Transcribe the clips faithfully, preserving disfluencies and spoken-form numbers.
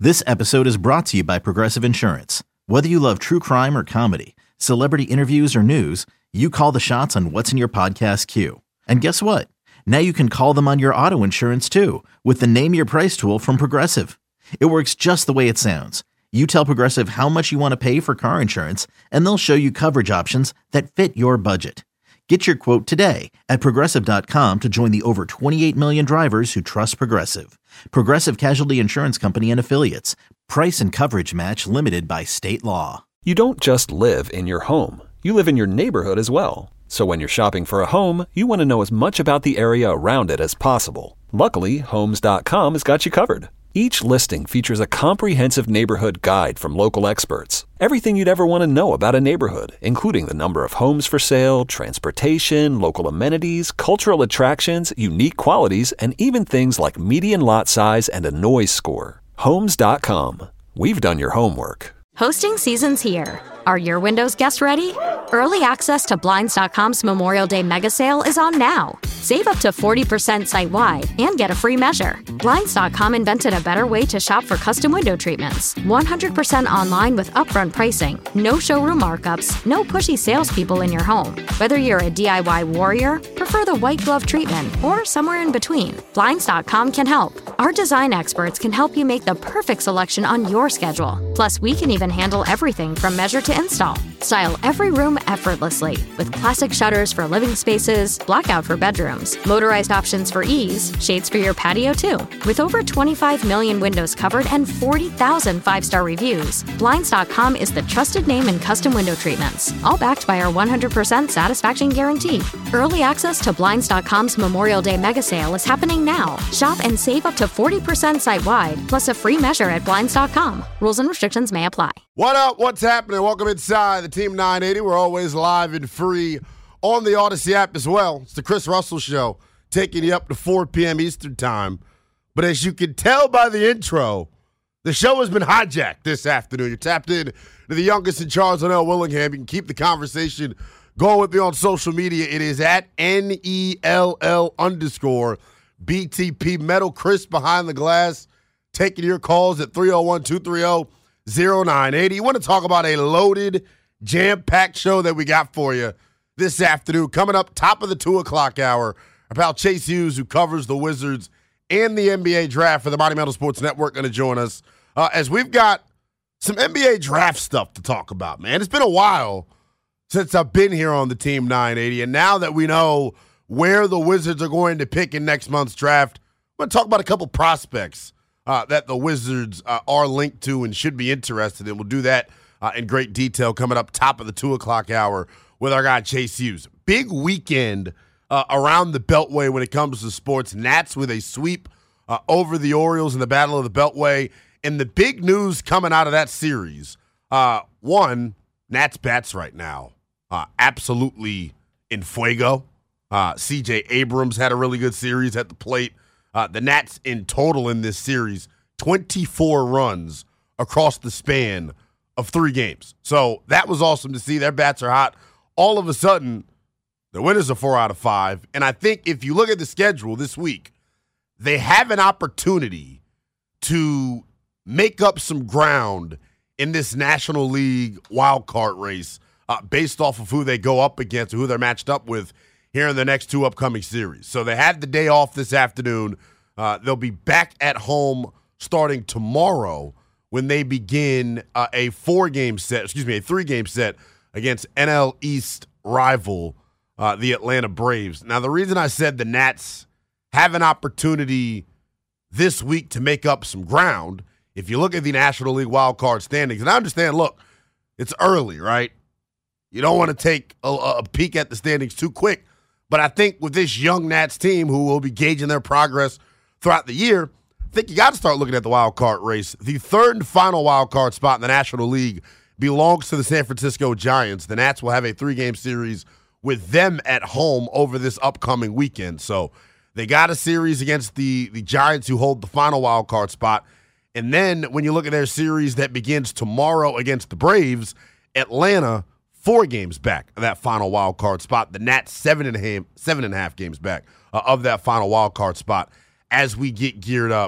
This episode is brought to you by Progressive Insurance. Whether you love true crime or comedy, celebrity interviews or news, you call the shots on what's in your podcast queue. And guess what? Now you can call them on your auto insurance too with the Name Your Price tool from Progressive. It works just the way it sounds. You tell Progressive how much you want to pay for car insurance, and they'll show you coverage options that fit your budget. Get your quote today at Progressive dot com to join the over twenty-eight million drivers who trust Progressive. Progressive Casualty Insurance Company and Affiliates. Price and coverage match limited by state law. You don't just live in your home. You live in your neighborhood as well. So when you're shopping for a home, you want to know as much about the area around it as possible. Luckily, Homes dot com has got you covered. Each listing features a comprehensive neighborhood guide from local experts. Everything you'd ever want to know about a neighborhood, including the number of homes for sale, transportation, local amenities, cultural attractions, unique qualities, and even things like median lot size and a noise score. Homes dot com. We've done your homework. Hosting season's here. Are your windows guests ready? Early access to Blinds dot com's Memorial Day mega sale is on now. Save up to forty percent site-wide and get a free measure. Blinds dot com invented a better way to shop for custom window treatments. one hundred percent online with upfront pricing, no showroom markups, no pushy salespeople in your home. Whether you're a D I Y warrior, prefer the white glove treatment, or somewhere in between, Blinds dot com can help. Our design experts can help you make the perfect selection on your schedule. Plus, we can even handle everything from measure to install. Style every room effortlessly with classic shutters for living spaces, blackout for bedrooms, motorized options for ease, shades for your patio too. With over twenty-five million windows covered and forty thousand five-star reviews, Blinds dot com is the trusted name in custom window treatments, all backed by our one hundred percent satisfaction guarantee. Early access to Blinds dot com's Memorial Day mega sale is happening now. Shop and save up to forty percent site-wide, plus a free measure at Blinds dot com. Rules and restrictions may apply. What up? What's happening? Welcome inside the Team nine eighty. We're always live and free on the Odyssey app as well. It's the Chris Russell Show, taking you up to four p.m. Eastern Time. But as you can tell by the intro, the show has been hijacked this afternoon. You're tapped in to the youngest in Charles and L. Willingham. You can keep the conversation going with me on social media. It is at N E L L underscore B T P Metal. Chris behind the glass, taking your calls at three oh one, two three oh, oh nine eight oh. You want to talk about a loaded, jam-packed show that we got for you this afternoon. Coming up top of the two o'clock hour, our pal Chase Hughes, who covers the Wizards and the N B A draft for the Mighty Metal Sports Network, going to join us uh, as we've got some N B A draft stuff to talk about, man. It's been a while since I've been here on the Team nine eighty, and now that we know where the Wizards are going to pick in next month's draft, I'm going to talk about a couple prospects uh, that the Wizards uh, are linked to and should be interested in. We'll do that uh, in great detail coming up top of the two o'clock hour with our guy Chase Hughes. Big weekend uh, around the Beltway when it comes to sports. Nats with a sweep uh, over the Orioles in the Battle of the Beltway. And the big news coming out of that series, uh, one, Nats bats right now, uh, absolutely in fuego. Uh, C J Abrams had a really good series at the plate. Uh, the Nats in total in this series, twenty-four runs across the span of three games. So that was awesome to see. Their bats are hot. All of a sudden, the winners are four out of five. And I think if you look at the schedule this week, they have an opportunity to make up some ground in this National League wild card race uh, based off of who they go up against or who they're matched up with here in the next two upcoming series. So they had the day off this afternoon. Uh, they'll be back at home starting tomorrow when they begin uh, a four-game set, excuse me, a three-game set against N L East rival, uh, the Atlanta Braves. Now, the reason I said the Nats have an opportunity this week to make up some ground, if you look at the National League wild card standings, and I understand, look, it's early, right? You don't want to take a, a peek at the standings too quick. But I think with this young Nats team who will be gauging their progress throughout the year, I think you got to start looking at the wild card race. The third and final wild card spot in the National League belongs to the San Francisco Giants. The Nats will have a three-game series with them at home over this upcoming weekend. So they got a series against the, the Giants who hold the final wild card spot. And then when you look at their series that begins tomorrow against the Braves, Atlanta four games back of that final wild card spot. The Nats seven and a half, seven and a half games back uh, of that final wild card spot as we get geared up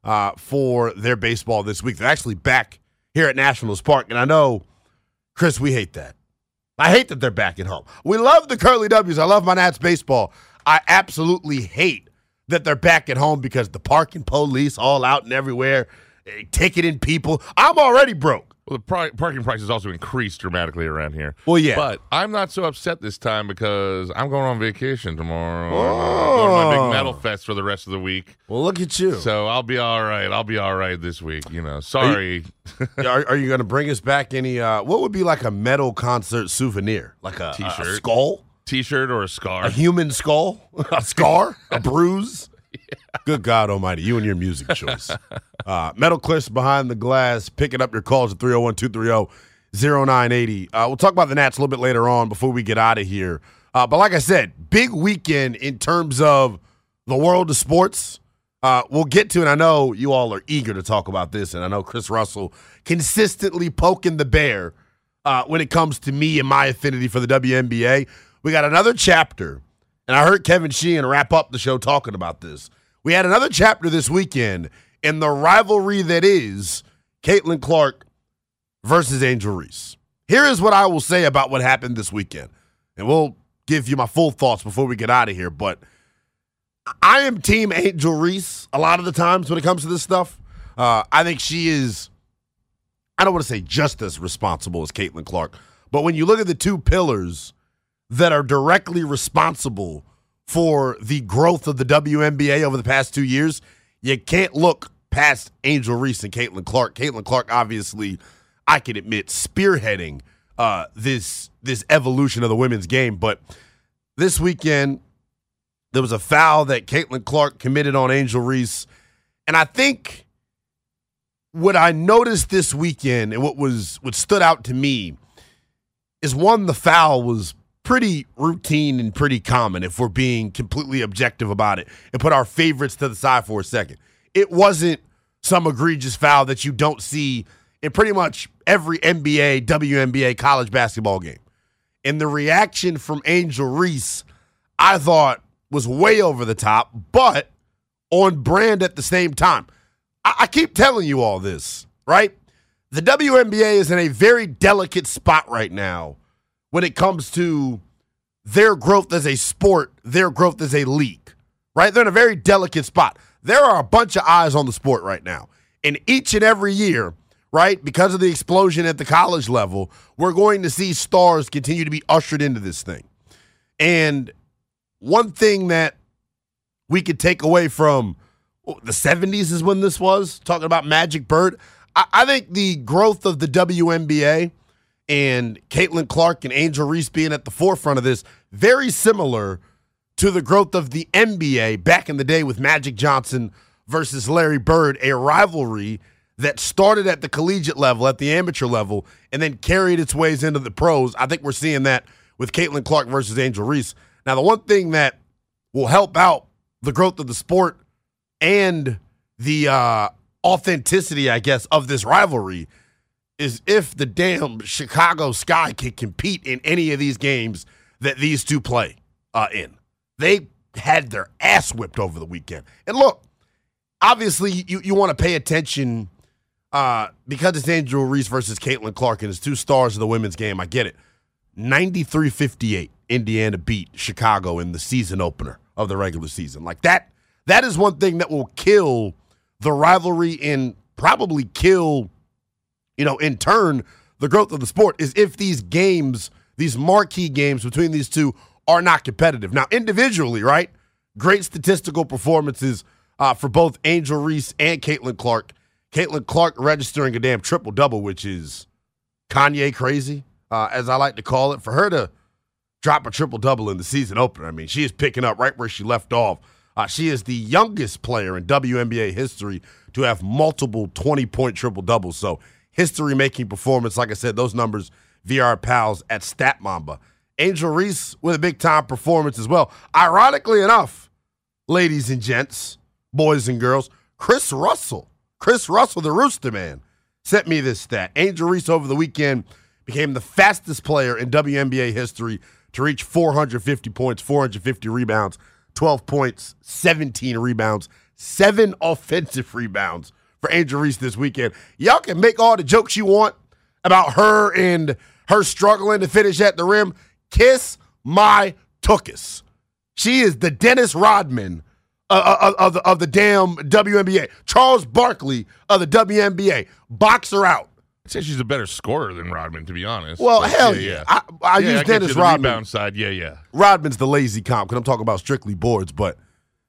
uh, for their baseball this week. They're actually back here at Nationals Park, and I know, Chris, we hate that. I hate that they're back at home. We love the Curly W's. I love my Nats baseball. I absolutely hate that they're back at home because the parking police all out and everywhere, eh, ticketing people. I'm already broke. Well, the pri- parking prices also increased dramatically around here. Well, yeah. But I'm not so upset this time because I'm going on vacation tomorrow. Oh. I'm going to my big metal fest for the rest of the week. Well, look at you. So I'll be all right. I'll be all right this week. You know, sorry. Are you, are, are you going to bring us back any, uh, what would be like a metal concert souvenir? Like a, T-shirt. a skull? T-shirt or a scar. A human skull? A scar? A bruise? Yeah. Good God almighty. You and your music choice. Uh, Metal Cliffs Behind the Glass, picking up your calls at three oh one, two three oh, oh nine eight oh. Uh, we'll talk about the Nats a little bit later on before we get out of here. Uh, but like I said, big weekend in terms of the world of sports. Uh, we'll get to it. I know you all are eager to talk about this, and I know Chris Russell consistently poking the bear uh, when it comes to me and my affinity for the W N B A. We got another chapter, and I heard Kevin Sheehan wrap up the show talking about this. We had another chapter this weekend in the rivalry that is Caitlin Clark versus Angel Reese. Here is what I will say about what happened this weekend, and we'll give you my full thoughts before we get out of here, but I am team Angel Reese a lot of the times when it comes to this stuff. Uh, I think she is, I don't want to say just as responsible as Caitlin Clark, but when you look at the two pillars that are directly responsible for the growth of the W N B A over the past two years, you can't look past Angel Reese and Caitlin Clark. Caitlin Clark, obviously, I can admit, spearheading uh, this this evolution of the women's game. But this weekend, there was a foul that Caitlin Clark committed on Angel Reese. And I think what I noticed this weekend and what was what stood out to me is, one, the foul was pretty routine and pretty common if we're being completely objective about it and put our favorites to the side for a second. It wasn't some egregious foul that you don't see in pretty much every N B A, W N B A, college basketball game. And the reaction from Angel Reese, I thought, was way over the top, but on brand at the same time. I, I keep telling you all this, right? The W N B A is in a very delicate spot right now when it comes to their growth as a sport, their growth as a league, right? They're in a very delicate spot. There are a bunch of eyes on the sport right now. And each and every year, right, because of the explosion at the college level, we're going to see stars continue to be ushered into this thing. And one thing that we could take away from the seventies is when this was, talking about Magic Bird. I, I think the growth of the W N B A and Caitlin Clark and Angel Reese being at the forefront of this, very similar to the growth of the N B A back in the day with Magic Johnson versus Larry Bird, a rivalry that started at the collegiate level, at the amateur level, and then carried its ways into the pros. I think we're seeing that with Caitlin Clark versus Angel Reese. Now, the one thing that will help out the growth of the sport and the uh, authenticity, I guess, of this rivalry is if the damn Chicago Sky can compete in any of these games that these two play uh, in. They had their ass whipped over the weekend. And look, obviously you, you want to pay attention uh, because it's Angel Reese versus Caitlin Clark and it's two stars of the women's game. I get it. ninety-three fifty-eight, Indiana beat Chicago in the season opener of the regular season. Like that, that is one thing that will kill the rivalry and probably kill, you know, in turn, the growth of the sport, is if these games, these marquee games between these two are not competitive. Now, individually, right, great statistical performances uh, for both Angel Reese and Caitlin Clark. Caitlin Clark registering a damn triple-double, which is Kanye crazy, uh, as I like to call it. For her to drop a triple-double in the season opener, I mean, she is picking up right where she left off. Uh, she is the youngest player in W N B A history to have multiple twenty-point triple-doubles. So, history-making performance. Like I said, those numbers via our pals at Stat Mamba. Angel Reese with a big-time performance as well. Ironically enough, ladies and gents, boys and girls, Chris Russell, Chris Russell, the Rooster Man, sent me this stat. Angel Reese over the weekend became the fastest player in W N B A history to reach four hundred fifty points, four hundred fifty rebounds, twelve points, seventeen rebounds, seven offensive rebounds for Angel Reese this weekend. Y'all can make all the jokes you want about her and her struggling to finish at the rim. Kiss my tuchus. She is the Dennis Rodman uh, of, of, the, of the damn W N B A. Charles Barkley of the W N B A. Box her out. I'd say she's a better scorer than Rodman, to be honest. Well, but hell yeah. yeah. yeah. I, I yeah, use I Dennis get you Rodman. The rebound side, yeah, yeah. Rodman's the lazy comp because I'm talking about strictly boards, but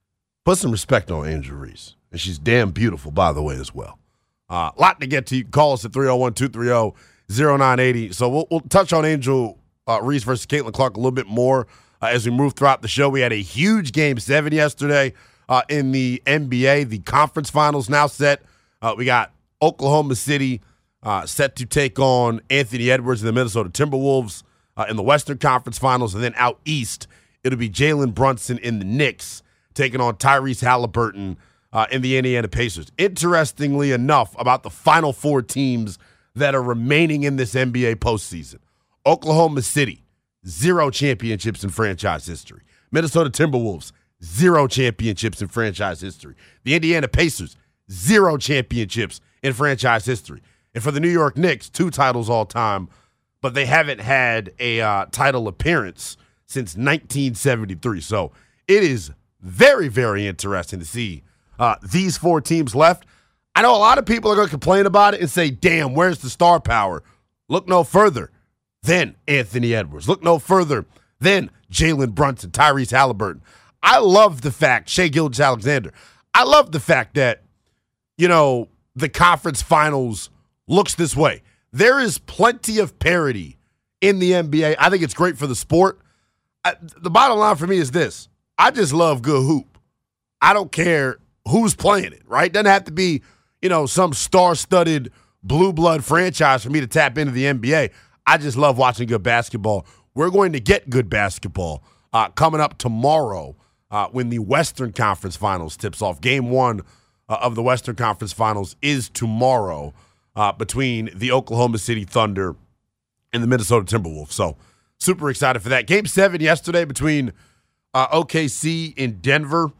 put some respect on Angel Reese. And she's damn beautiful, by the way, as well. A uh, lot to get to. You can call us at three oh one, two three oh, oh nine eight oh. So we'll, we'll touch on Angel uh, Reese versus Caitlin Clark a little bit more uh, as we move throughout the show. We had a huge game seven yesterday uh, in the N B A. The conference finals now set. Uh, we got Oklahoma City uh, set to take on Anthony Edwards and the Minnesota Timberwolves uh, in the Western Conference Finals. And then out east, it'll be Jalen Brunson in the Knicks taking on Tyrese Halliburton uh, in the Indiana Pacers. Interestingly enough, about the final four teams that are remaining in this N B A postseason. Oklahoma City, zero championships in franchise history. Minnesota Timberwolves, zero championships in franchise history. The Indiana Pacers, zero championships in franchise history. And for the New York Knicks, two titles all time, but they haven't had a uh, title appearance since nineteen seventy-three. So it is very, very interesting to see uh, these four teams left. I know a lot of people are going to complain about it and say, damn, where's the star power? Look no further than Anthony Edwards. Look no further than Jalen Brunson, Tyrese Halliburton. I love the fact, Shai Gilgeous-Alexander, I love the fact that, you know, the conference finals looks this way. There is plenty of parity in the N B A. I think it's great for the sport. I, the bottom line for me is this. I just love good hoop. I don't care who's playing it, right? Doesn't have to be, you know, some star-studded blue blood franchise for me to tap into the N B A. I just love watching good basketball. We're going to get good basketball uh, coming up tomorrow uh, when the Western Conference Finals tips off. Game one uh, of the Western Conference Finals is tomorrow uh, between the Oklahoma City Thunder and the Minnesota Timberwolves. So super excited for that. Game seven yesterday between uh, O K C and Denver.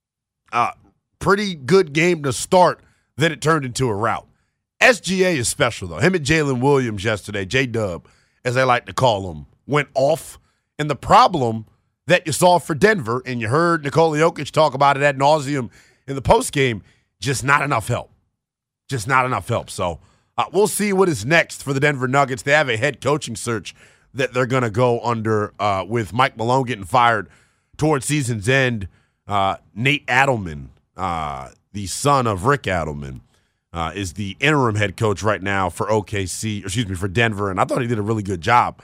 Uh, pretty good game to start. Then it turned into a rout. S G A is special, though. Him and Jalen Williams yesterday, J-Dub, as they like to call him, went off. And the problem that you saw for Denver, and you heard Nikola Jokic talk about it ad nauseum in the postgame, just not enough help. Just not enough help. So uh, we'll see what is next for the Denver Nuggets. They have a head coaching search that they're going to go under uh, with Mike Malone getting fired towards season's end. Uh, Nate Adelman, uh, the son of Rick Adelman, uh, is the interim head coach right now for O K C, or excuse me, for Denver, and I thought he did a really good job.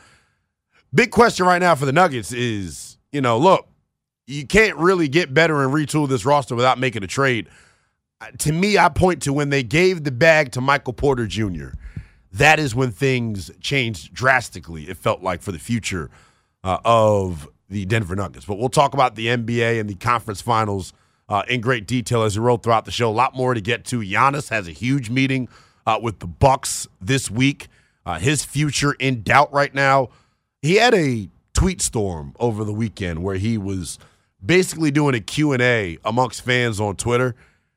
Big question right now for the Nuggets is, you know, look, you can't really get better and retool this roster without making a trade. Uh, to me, I point to when they gave the bag to Michael Porter Junior That is when things changed drastically, it felt like, for the future uh, of the Denver Nuggets. But we'll talk about the N B A and the conference finals uh, in great detail as we roll throughout the show. A lot more to get to. Giannis has a huge meeting uh, with the Bucks this week. Uh, his future in doubt right now. He had a tweet storm over the weekend where he was basically doing a Q and A amongst fans on Twitter.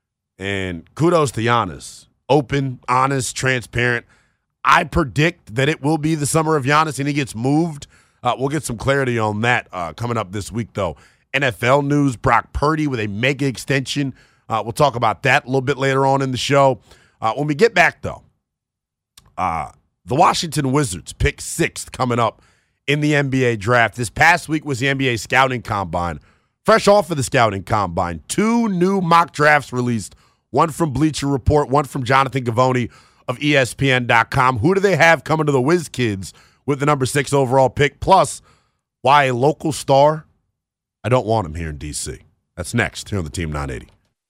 And kudos to Giannis. Open, honest, transparent. I predict that it will be the summer of Giannis and he gets moved. Uh, we'll get some clarity on that uh, coming up this week, though. N F L news, Brock Purdy with a mega extension. Uh, we'll talk about that a little bit later on in the show. Uh, when we get back, though, uh, the Washington Wizards pick sixth coming up in the N B A draft. This past week was the N B A Scouting Combine. Fresh off of the Scouting Combine, two new mock drafts released, one from Bleacher Report, one from Jonathan Givony of E S P N dot com. Who do they have coming to the Wiz Kids with the number six overall pick? Plus, why a local star? I don't want him here in D C. That's next here on the Team nine eighty.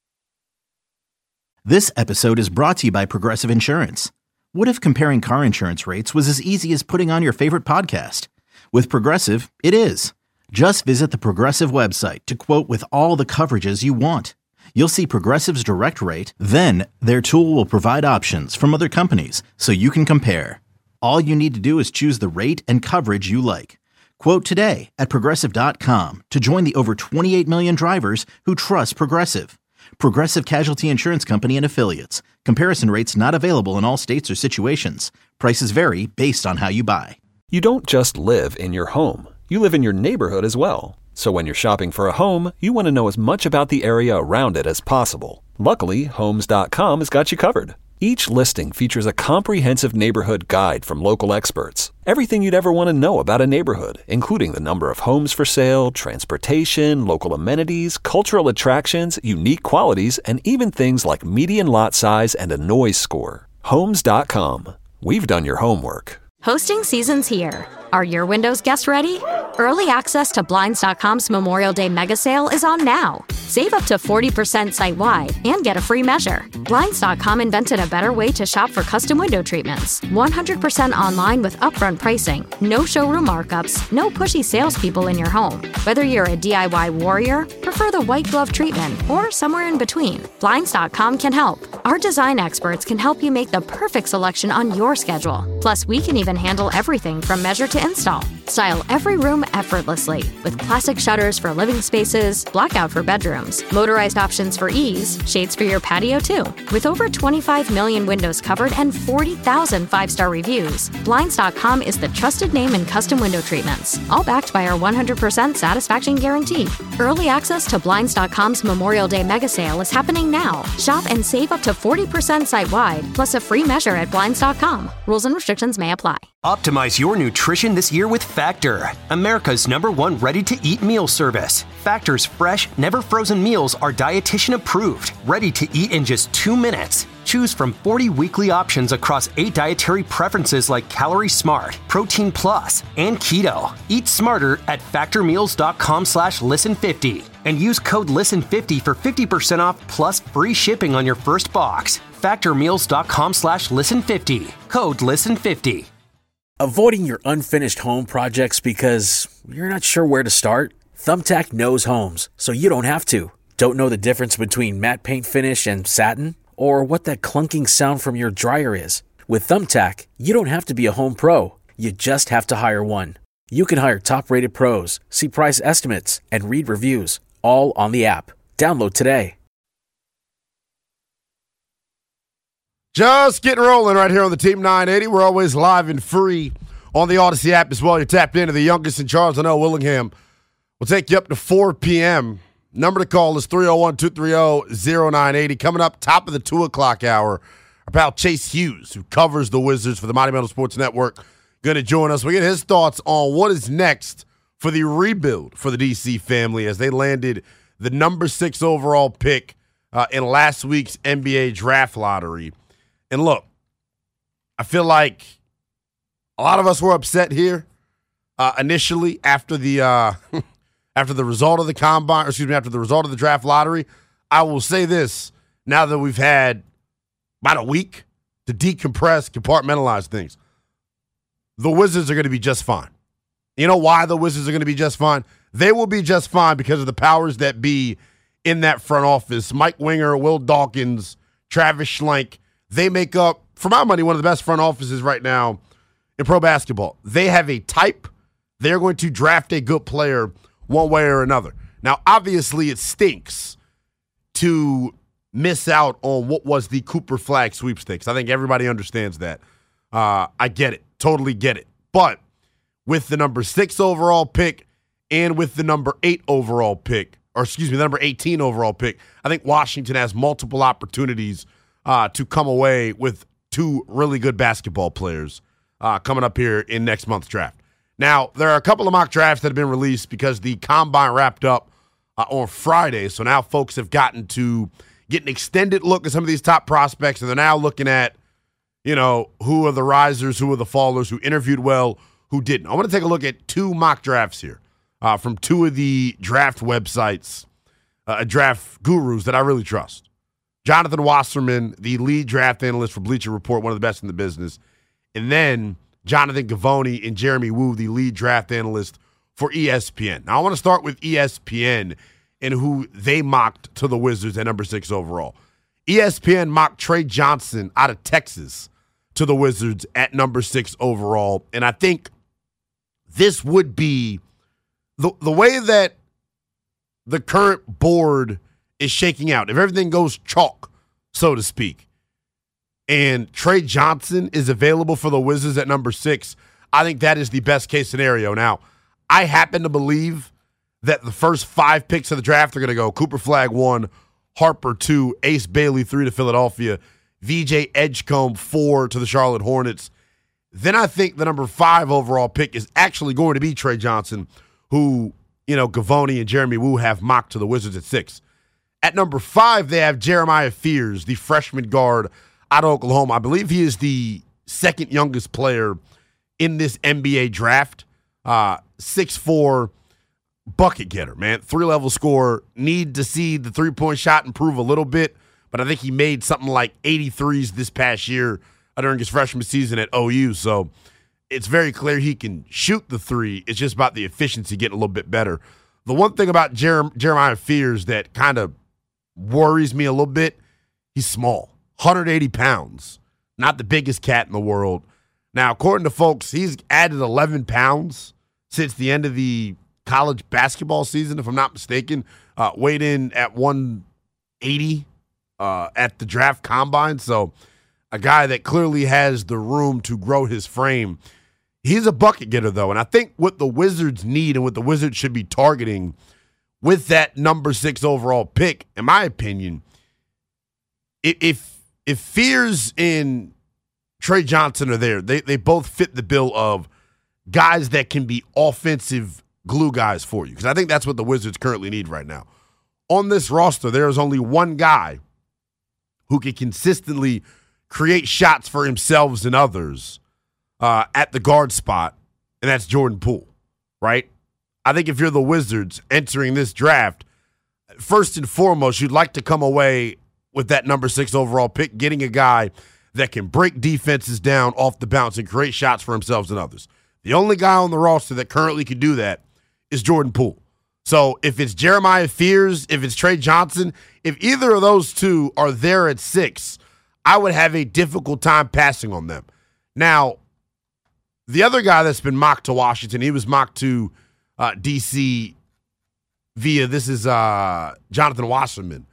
This episode is brought to you by Progressive Insurance. What if comparing car insurance rates was as easy as putting on your favorite podcast? With Progressive, it is. Just visit the Progressive website to quote with all the coverages you want. You'll see Progressive's direct rate, then their tool will provide options from other companies so you can compare. All you need to do is choose the rate and coverage you like. Quote today at Progressive dot com to join the over twenty-eight million drivers who trust Progressive. Progressive Casualty Insurance Company and Affiliates. Comparison rates not available in all states or situations. Prices vary based on how you buy. You don't just live in your home. You live in your neighborhood as well. So when you're shopping for a home, you want to know as much about the area around it as possible. Luckily, Homes dot com has got you covered. Each listing features a comprehensive neighborhood guide from local experts. Everything you'd ever want to know about a neighborhood, including the number of homes for sale, transportation, local amenities, cultural attractions, unique qualities, and even things like median lot size and a noise score. Homes dot com. We've done your homework. Hosting season's here. Are your windows guest ready? Early access to Blinds dot com's Memorial Day mega sale is on now. Save up to forty percent site-wide and get a free measure. Blinds dot com invented a better way to shop for custom window treatments. one hundred percent online with upfront pricing, no showroom markups, no pushy salespeople in your home. Whether you're a D I Y warrior, prefer the white glove treatment, or somewhere in between, Blinds dot com can help. Our design experts can help you make the perfect selection on your schedule. Plus, we can even handle everything from measure to install. Style every room effortlessly with classic shutters for living spaces, blackout for bedrooms, motorized options for ease, shades for your patio too. With over twenty-five million windows covered and forty thousand five-star reviews, Blinds dot com is the trusted name in custom window treatments, all backed by our one hundred percent satisfaction guarantee. Early access to Blinds dot com's Memorial Day mega sale is happening now. Shop and save up to forty percent site-wide, plus a free measure at Blinds dot com. Rules and restrictions may apply. Optimize your nutrition this year with Factor, America's number one ready-to-eat meal service. Factor's fresh, never-frozen meals are dietitian approved, ready to eat in just two minutes. Choose from forty weekly options across eight dietary preferences like Calorie Smart, Protein Plus, and Keto. Eat smarter at factormeals.com slash listen50 and use code listen fifty for fifty percent off plus free shipping on your first box. factormeals.com slash listen50. Code listen fifty. Avoiding your unfinished home projects because you're not sure where to start? Thumbtack knows homes, so you don't have to. Don't know the difference between matte paint finish and satin? Or what that clunking sound from your dryer is? With Thumbtack, you don't have to be a home pro. You just have to hire one. You can hire top-rated pros, see price estimates, and read reviews, all on the app. Download today. Just getting rolling right here on the Team nine eighty. We're always live and free on the Odyssey app as well. You're tapped into the youngest in Charles and L. Willingham. We'll take you up to four p.m. Number to call is three oh one, two three oh, oh nine eight oh. Coming up top of the two o'clock hour, our pal Chase Hughes, who covers the Wizards for the Mighty Metal Sports Network, going to join us. We get his thoughts on what is next for the rebuild for the D C family as they landed the number six overall pick uh, in last week's N B A draft lottery. And look, I feel like a lot of us were upset here uh, initially after the uh, after the result of the combine, or excuse me, after the result of the draft lottery. I will say this: now that we've had about a week to decompress, compartmentalize things, the Wizards are going to be just fine. You know why the Wizards are going to be just fine? They will be just fine because of the powers that be in that front office. Mike Winger, Will Dawkins, Travis Schlenk. They make up, for my money, one of the best front offices right now in pro basketball. They have a type. They're going to draft a good player one way or another. Now, obviously, it stinks to miss out on what was the Cooper Flag sweepstakes. I think everybody understands that. Uh, I get it. Totally get it. But with the number six overall pick and with the number eight overall pick, or excuse me, the number eighteen overall pick, I think Washington has multiple opportunities Uh, to come away with two really good basketball players uh, coming up here in next month's draft. Now, there are a couple of mock drafts that have been released because the combine wrapped up uh, on Friday, so now folks have gotten to get an extended look at some of these top prospects, and they're now looking at, you know, who are the risers, who are the fallers, who interviewed well, who didn't. I want to take a look at two mock drafts here uh, from two of the draft websites, uh, draft gurus that I really trust. Jonathan Wasserman, the lead draft analyst for Bleacher Report, one of the best in the business. And then Jonathan Gavoni and Jeremy Wu, the lead draft analyst for E S P N. Now, I want to start with E S P N and who they mocked to the Wizards at number six overall. E S P N mocked Trey Johnson out of Texas to the Wizards at number six overall. And I think this would be the, the way that the current board is shaking out, if everything goes chalk, so to speak, and Trey Johnson is available for the Wizards at number six, I think that is the best case scenario. Now, I happen to believe that the first five picks of the draft are going to go Cooper Flagg one, Harper two, Ace Bailey three to Philadelphia, V J Edgecombe four to the Charlotte Hornets. Then I think the number five overall pick is actually going to be Trey Johnson, who, you know, Gavoni and Jeremy Woo have mocked to the Wizards at six. At number five, they have Jeremiah Fears, the freshman guard out of Oklahoma. I believe he is the second youngest player in this N B A draft. Uh, six foot four bucket getter, man. Three-level scorer. Need to see the three-point shot improve a little bit, but I think he made something like eighty-threes this past year during his freshman season at O U. So it's very clear he can shoot the three. It's just about the efficiency getting a little bit better. The one thing about Jer- Jeremiah Fears that kind of worries me a little bit, he's small. one hundred eighty pounds. Not the biggest cat in the world. Now, according to folks, he's added eleven pounds since the end of the college basketball season, if I'm not mistaken. Uh, weighed in at one eighty uh, at the draft combine. So a guy that clearly has the room to grow his frame. He's a bucket getter, though. And I think what the Wizards need and what the Wizards should be targeting with that number six overall pick, in my opinion, if if Fears and Trey Johnson are there, they, they both fit the bill of guys that can be offensive glue guys for you. Because I think that's what the Wizards currently need right now. On this roster, there is only one guy who can consistently create shots for himself and others uh, at the guard spot, and that's Jordan Poole, right? I think if you're the Wizards entering this draft, first and foremost, you'd like to come away with that number six overall pick, getting a guy that can break defenses down off the bounce and create shots for himself and others. The only guy on the roster that currently can do that is Jordan Poole. So if it's Jeremiah Fears, if it's Trey Johnson, if either of those two are there at six, I would have a difficult time passing on them. Now, the other guy that's been mocked to Washington, he was mocked to uh, D C via, this is uh, Jonathan Wasserman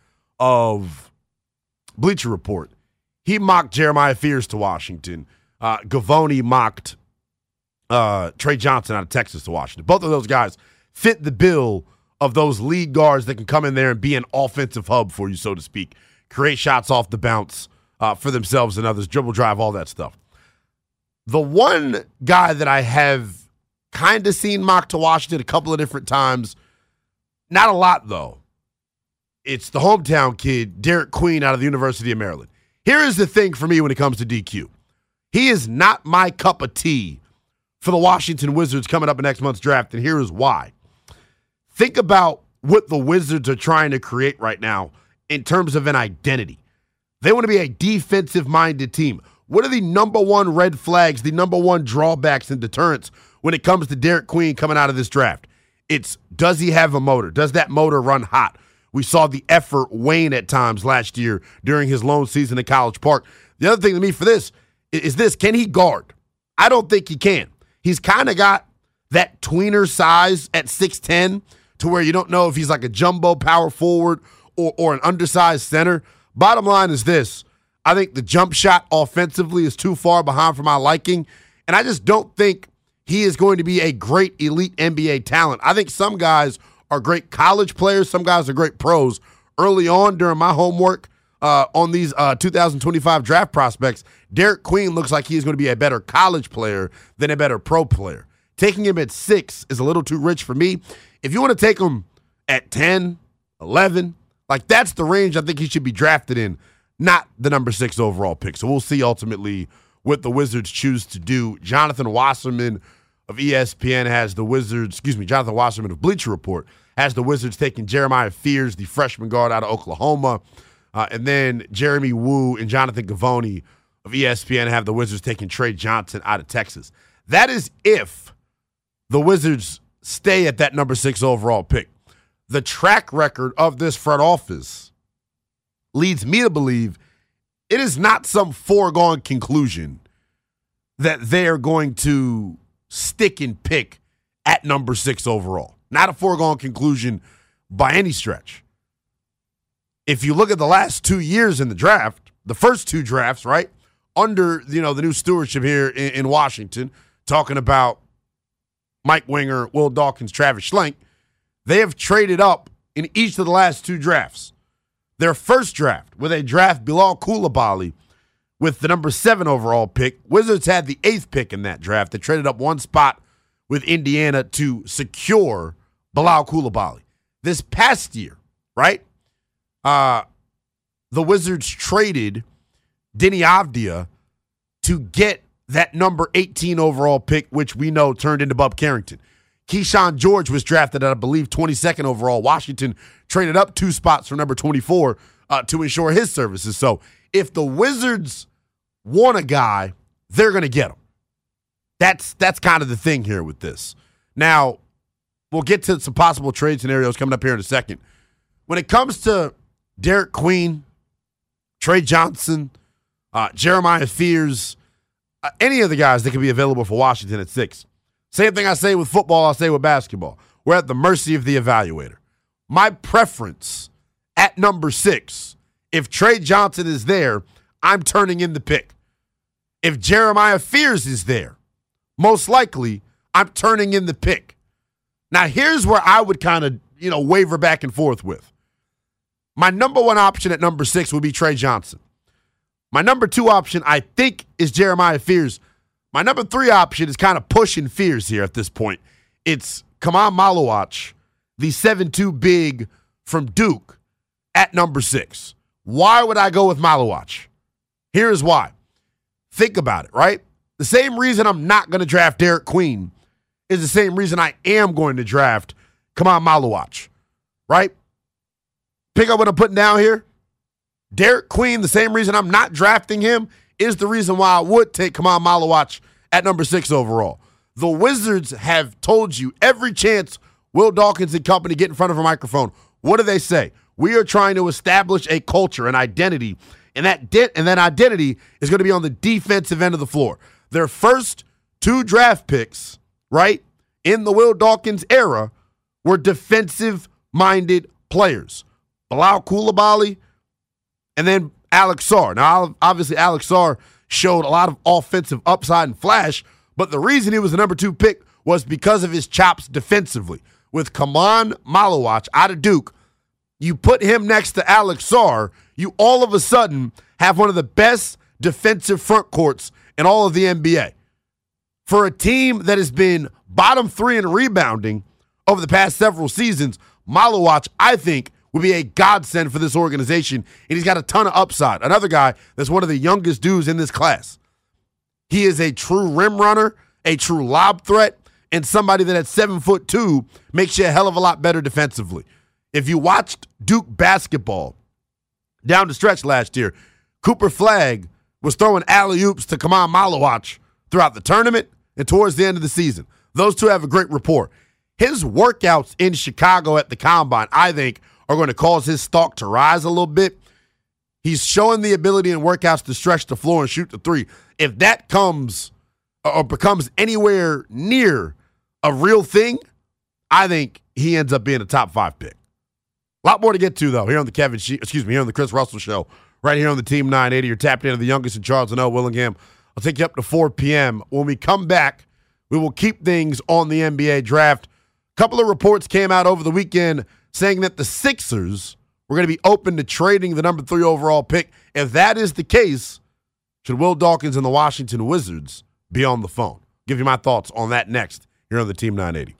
of Bleacher Report. He mocked Jeremiah Fears to Washington. Uh, Gavoni mocked uh, Trey Johnson out of Texas to Washington. Both of those guys fit the bill of those lead guards that can come in there and be an offensive hub for you, so to speak. Create shots off the bounce uh, for themselves and others, dribble drive, all that stuff. The one guy that I have kind of seen mocked to Washington a couple of different times, not a lot though, it's the hometown kid, Derek Queen out of the University of Maryland. Here is the thing for me when it comes to D Q. He is not my cup of tea for the Washington Wizards coming up in next month's draft, and here is why. Think about what the Wizards are trying to create right now in terms of an identity. They want to be a defensive-minded team. What are the number one red flags, the number one drawbacks and deterrents when it comes to Derek Queen coming out of this draft? It's, does he have a motor? Does that motor run hot? We saw the effort wane at times last year during his lone season at College Park. The other thing to me for this is this, can he guard? I don't think he can. He's kind of got that tweener size at six ten to where you don't know if he's like a jumbo power forward or, or an undersized center. Bottom line is this, I think the jump shot offensively is too far behind for my liking, and I just don't think he is going to be a great elite N B A talent. I think some guys are great college players. Some guys are great pros. Early on during my homework uh, on these uh, two thousand twenty-five draft prospects, Derek Queen looks like he's going to be a better college player than a better pro player. Taking him at six is a little too rich for me. If you want to take him at ten, eleven, like that's the range I think he should be drafted in, not the number six overall pick. So we'll see ultimately what the Wizards choose to do. Jonathan Wasserman of E S P N has the Wizards, excuse me, Jonathan Wasserman of Bleacher Report has the Wizards taking Jeremiah Fears, the freshman guard out of Oklahoma. Uh, and then Jeremy Woo and Jonathan Gavoni of E S P N have the Wizards taking Trey Johnson out of Texas. That is if the Wizards stay at that number six overall pick. The track record of this front office leads me to believe it is not some foregone conclusion that they're going to stick and pick at number six overall. Not a foregone conclusion by any stretch. if you look at the last two years in the draft, the first two drafts, right, under, you know, the new stewardship here in, in Washington, talking about Mike Winger, Will Dawkins, Travis Schlenk, they have traded up in each of the last two drafts. Their first draft, where they draft Bilal Coulibaly with the number seven overall pick, Wizards had the eighth pick in that draft. They traded up one spot with Indiana to secure Bilal Coulibaly. This past year, right, uh, the Wizards traded Deni Avdija to get that number eighteen overall pick, which we know turned into Bub Carrington. Keyshawn George was drafted at, I believe, twenty-second overall. Washington traded up two spots for number twenty-four uh, to ensure his services. So if the Wizards want a guy, they're going to get him. That's that's kind of the thing here with this. Now, we'll get to some possible trade scenarios coming up here in a second. When it comes to Derek Queen, Trey Johnson, uh, Jeremiah Fears, uh, any of the guys that could be available for Washington at six. Same thing I say with football, I'll say with basketball. We're at the mercy of the evaluator. My preference at number six, if Trey Johnson is there, I'm turning in the pick. If Jeremiah Fears is there, most likely I'm turning in the pick. Now, here's where I would kind of, you know, waver back and forth with. My number one option at number six would be Trey Johnson. My number two option, I think, is Jeremiah Fears. My number three option is kind of pushing Fears here at this point. It's Kaman Malawach, the seven two big from Duke, at number six. Why would I go with Malawach? Here's why. Think about it, right? The same reason I'm not going to draft Derek Queen is the same reason I am going to draft Kaman Malawach, right? Pick up what I'm putting down here. Derek Queen, the same reason I'm not drafting him is the reason why I would take Kaman Malawach at number six overall. The Wizards have told you every chance Will Dawkins and company get in front of a microphone, what do they say? We are trying to establish a culture, an identity, and that de- and that identity is going to be on the defensive end of the floor. Their first two draft picks, right, in the Will Dawkins era were defensive-minded players. Bilal Coulibaly and then Alex Sarr. Now, obviously, Alex Sarr showed a lot of offensive upside and flash, but the reason he was the number two pick was because of his chops defensively. With Kaman Malawach out of Duke, you put him next to Alex Sarr, you all of a sudden have one of the best defensive front courts in all of the N B A. For a team that has been bottom three in rebounding over the past several seasons, Malawach, I think, would be a godsend for this organization, and he's got a ton of upside. Another guy that's one of the youngest dudes in this class. He is a true rim runner, a true lob threat, and somebody that at seven foot two makes you a hell of a lot better defensively. If you watched Duke basketball down the stretch last year, Cooper Flagg was throwing alley-oops to Kaman Malawach throughout the tournament and towards the end of the season. Those two have a great rapport. His workouts in Chicago at the Combine, I think, are going to cause his stock to rise a little bit. He's showing the ability in workouts to stretch the floor and shoot the three. If that comes or becomes anywhere near a real thing, I think he ends up being a top five pick. A lot more to get to, though, here on the Kevin, she- excuse me, here on the Chris Russell Show, right here on the Team nine eighty. You're tapped into the youngest in Charles and O. Willingham. I'll take you up to four p.m. When we come back, we will keep things on the N B A draft. A couple of reports came out over the weekend saying that the Sixers were going to be open to trading the number three overall pick. If that is the case, should Will Dawkins and the Washington Wizards be on the phone? I'll give you my thoughts on that next here on the Team nine eighty.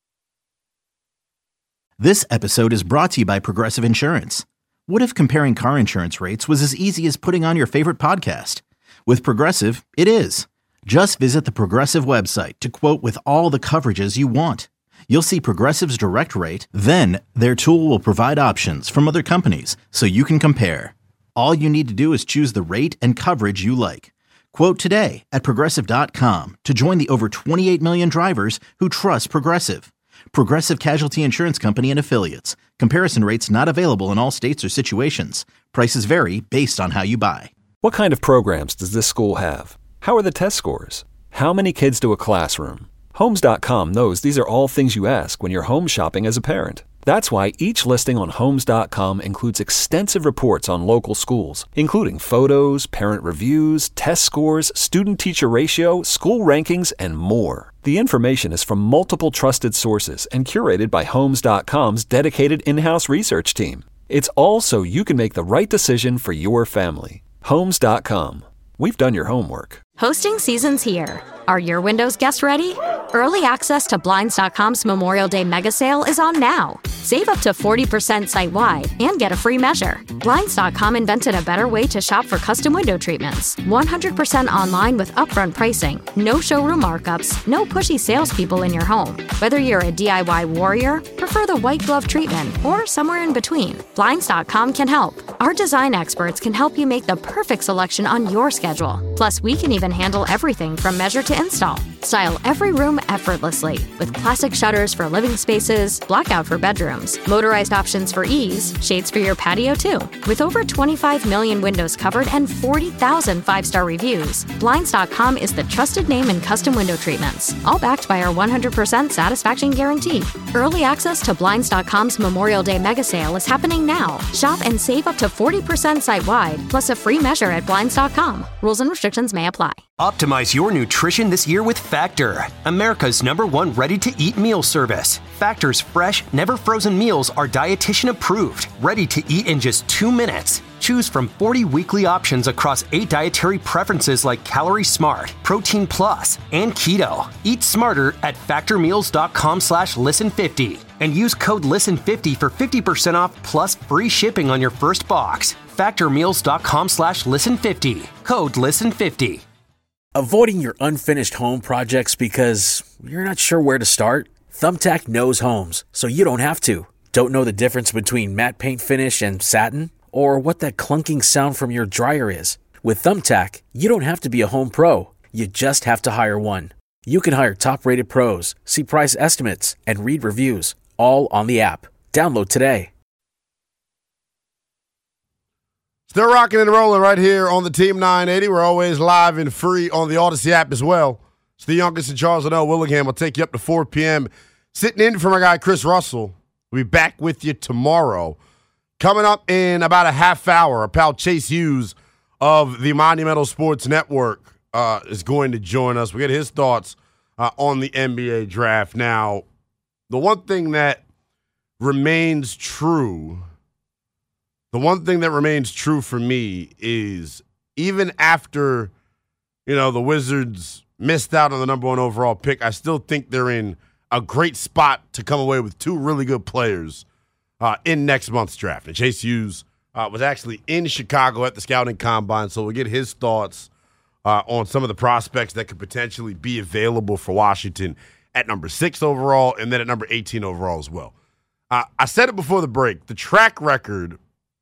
This episode is brought to you by Progressive Insurance. What if comparing car insurance rates was as easy as putting on your favorite podcast? With Progressive, it is. Just visit the Progressive website to quote with all the coverages you want. You'll see Progressive's direct rate, then their tool will provide options from other companies so you can compare. All you need to do is choose the rate and coverage you like. Quote today at Progressive dot com to join the over twenty-eight million drivers who trust Progressive. Progressive Casualty Insurance Company and Affiliates. Comparison rates not available in all states or situations. Prices vary based on how you buy. What kind of programs does this school have? How are the test scores? How many kids do a classroom? Homes dot com knows these are all things you ask when you're home shopping as a parent. That's why each listing on Homes dot com includes extensive reports on local schools, including photos, parent reviews, test scores, student-teacher ratio, school rankings, and more. The information is from multiple trusted sources and curated by Homes dot com's dedicated in-house research team. It's all so you can make the right decision for your family. Homes dot com. We've done your homework. Hosting season's here. Are your Windows guests ready? Early access to Blinds dot com's Memorial Day mega sale is on now. Save up to forty percent site-wide and get a free measure. Blinds dot com invented a better way to shop for custom window treatments. one hundred percent online with upfront pricing, no showroom markups, no pushy salespeople in your home. Whether you're a D I Y warrior, prefer the white glove treatment, or somewhere in between, Blinds dot com can help. Our design experts can help you make the perfect selection on your schedule. Plus, we can even handle everything from measure to install. Style every room effortlessly with classic shutters for living spaces, blackout for bedrooms, motorized options for ease, shades for your patio too. With over twenty-five million windows covered and forty thousand five-star reviews, Blinds dot com is the trusted name in custom window treatments, all backed by our one hundred percent satisfaction guarantee. Early access to Blinds dot com's Memorial Day mega sale is happening now. Shop and save up to forty percent site-wide, plus a free measure at Blinds dot com. Rules and restrictions may apply. Optimize your nutrition this year with Factor, America's number one ready-to-eat meal service. Factor's fresh, never frozen meals are dietitian approved, ready to eat in just two minutes. Choose from forty weekly options across eight dietary preferences like Calorie Smart, Protein Plus, and Keto. Eat smarter at factormeals.com slash listen50 and use code listen fifty for fifty percent off plus free shipping on your first box. factormeals.com slash listen50. Code listen fifty. Avoiding your unfinished home projects because you're not sure where to start? Thumbtack knows homes, so you don't have to. Don't know the difference between matte paint finish and satin? Or what that clunking sound from your dryer is? With Thumbtack, you don't have to be a home pro. You just have to hire one. You can hire top-rated pros, see price estimates, and read reviews, all on the app. Download today. Still rocking and rolling right here on the Team nine eighty. We're always live and free on the Odyssey app as well. It's the youngest and Charles Liddell Willingham. Will take you up to four p.m. Sitting in for my guy Chris Russell. We'll be back with you tomorrow. Coming up in about a half hour, our pal Chase Hughes of the Monumental Sports Network uh, is going to join us. We get his thoughts uh, on the N B A draft. Now, the one thing that remains true, the one thing that remains true for me is even after, you know, the Wizards missed out on the number one overall pick, I still think they're in a great spot to come away with two really good players Uh, in next month's draft. And Chase Hughes uh, was actually in Chicago at the Scouting Combine, so we'll get his thoughts uh, on some of the prospects that could potentially be available for Washington at number six overall and then at number eighteen overall as well. Uh, I said it before the break, the track record